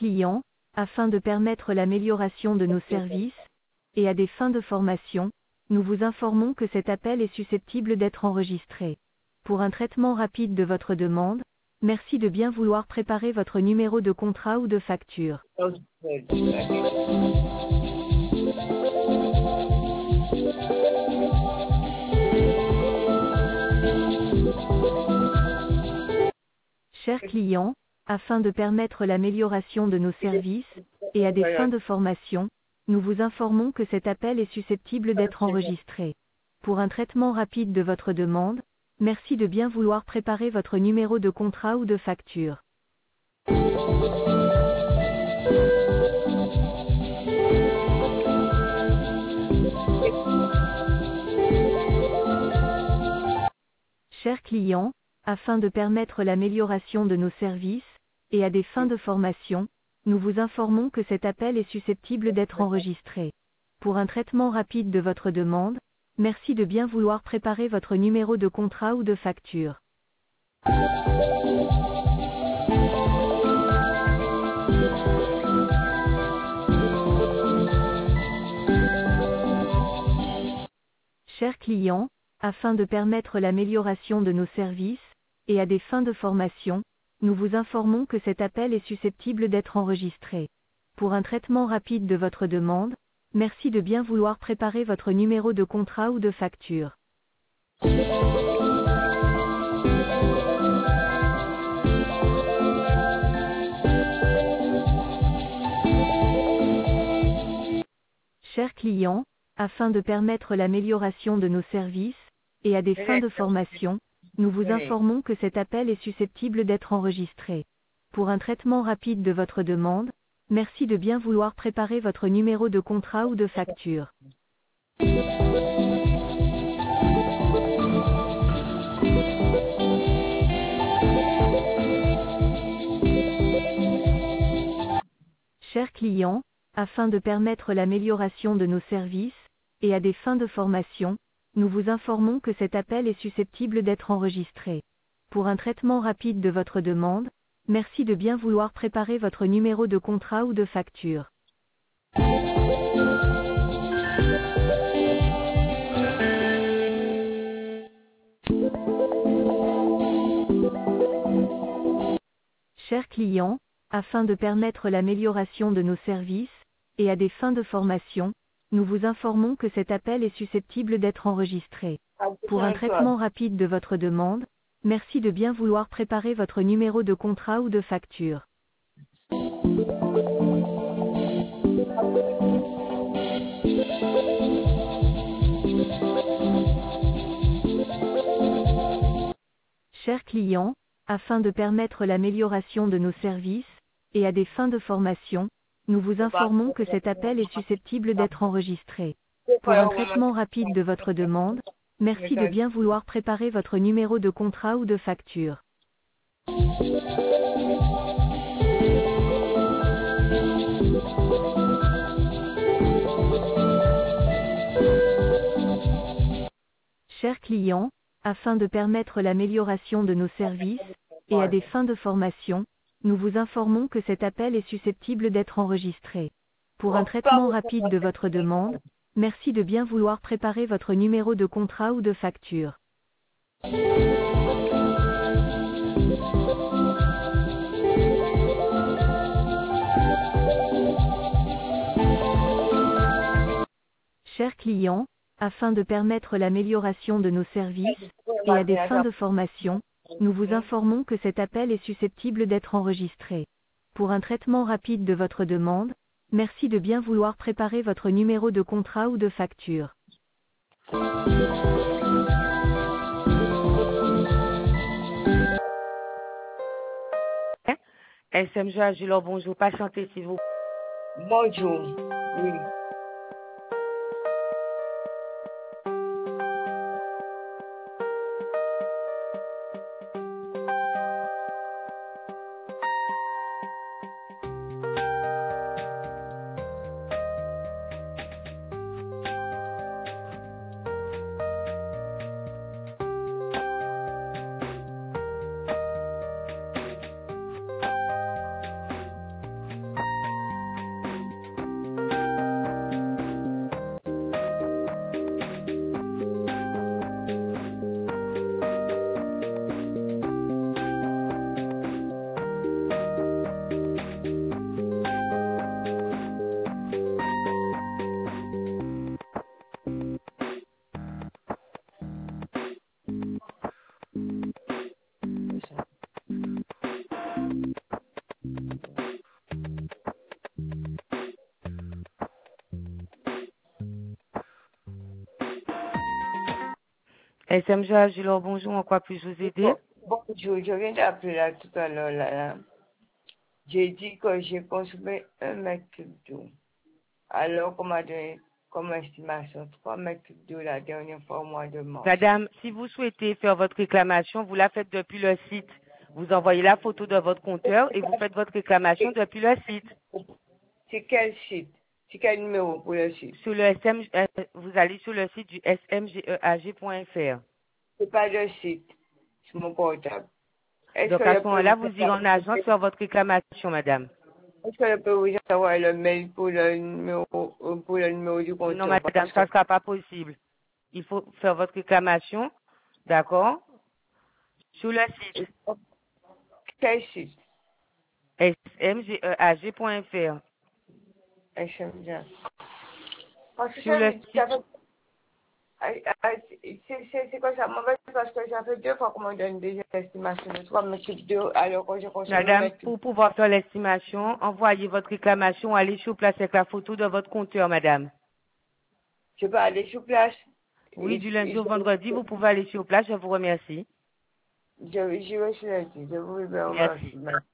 client, afin de permettre l'amélioration de nos services, et à des fins de formation, nous vous informons que cet appel est susceptible d'être enregistré. Pour un traitement rapide de votre demande, merci de bien vouloir préparer votre numéro de contrat ou de facture. Chers clients, afin de permettre l'amélioration de nos services, et à des fins de formation, nous vous informons que cet appel est susceptible d'être enregistré. Pour un traitement rapide de votre demande, merci de bien vouloir préparer votre numéro de contrat ou de facture. Chers clients, afin de permettre l'amélioration de nos services, et à des fins de formation, nous vous informons que cet appel est susceptible d'être enregistré. Pour un traitement rapide de votre demande, merci de bien vouloir préparer votre numéro de contrat ou de facture. Chers clients, afin de permettre l'amélioration de nos services, et à des fins de formation, nous vous informons que cet appel est susceptible d'être enregistré. Pour un traitement rapide de votre demande, merci de bien vouloir préparer votre numéro de contrat ou de facture. Chers clients, afin de permettre l'amélioration de nos services, et à des fins de formation, nous vous informons que cet appel est susceptible d'être enregistré. Pour un traitement rapide de votre demande, merci de bien vouloir préparer votre numéro de contrat ou de facture. Chers clients, afin de permettre l'amélioration de nos services, et à des fins de formation, nous vous informons que cet appel est susceptible d'être enregistré. Pour un traitement rapide de votre demande, merci de bien vouloir préparer votre numéro de contrat ou de facture. Chers clients, afin de permettre l'amélioration de nos services, et à des fins de formation, nous vous informons que cet appel est susceptible d'être enregistré. Pour un traitement rapide de votre demande, merci de bien vouloir préparer votre numéro de contrat ou de facture. Chers clients, afin de permettre l'amélioration de nos services, et à des fins de formation, nous vous informons que cet appel est susceptible d'être enregistré. Pour un traitement rapide de votre demande, merci de bien vouloir préparer votre numéro de contrat ou de facture. Chers clients, afin de permettre l'amélioration de nos services, et à des fins de formation, nous vous informons que cet appel est susceptible d'être enregistré. Pour un traitement rapide de votre demande, merci de bien vouloir préparer votre numéro de contrat ou de facture. Chers clients, afin de permettre l'amélioration de nos services, et à des fins de formation, nous vous informons que cet appel est susceptible d'être enregistré. Pour un traitement rapide de votre demande, merci de bien vouloir préparer votre numéro de contrat ou de facture. SMG Agilor, bonjour, patientez s'il vous plaît. Bonjour. Oui. SMG Agilor, bonjour, en quoi puis-je vous aider? Bonjour, je viens d'appeler là tout à l'heure. Là. J'ai dit que j'ai consommé 1 mètre cube d'eau. Alors qu'on m'a donné comme estimation 3 mètres cube d'eau la dernière fois au mois de mars. Madame, si vous souhaitez faire votre réclamation, vous la faites depuis le site. Vous envoyez la photo de votre compteur et vous faites votre réclamation depuis le site. C'est quel site? C'est quel numéro pour le site? Sur le vous allez sur le site du smgeag.fr. C'est pas le site. C'est mon portable. Est-ce Donc que à je ce peux moment-là, vous vous irez en agence faire votre réclamation, madame. Est-ce que je peux vous envoyer le mail pour le numéro du Non, compteur? madame, ça ne sera pas possible. Il faut faire votre réclamation, d'accord, sur le site Quel site? smgeag.fr. SMG. Parce que Sur le site, c'est quoi ça? Mauvais parce que ça fait 2 fois qu'on me donne des estimations de 3 mètres cubes d'eau alors que je consomme 1 madame, mètre cube. pour pouvoir faire l'estimation, envoyez votre réclamation, allez sur place avec la photo de votre compteur, madame. Je peux aller sur place. Oui, du lundi au vendredi, vous pouvez aller sur place, je vous remercie. Je vais sur le site. Je vous Merci. remercie.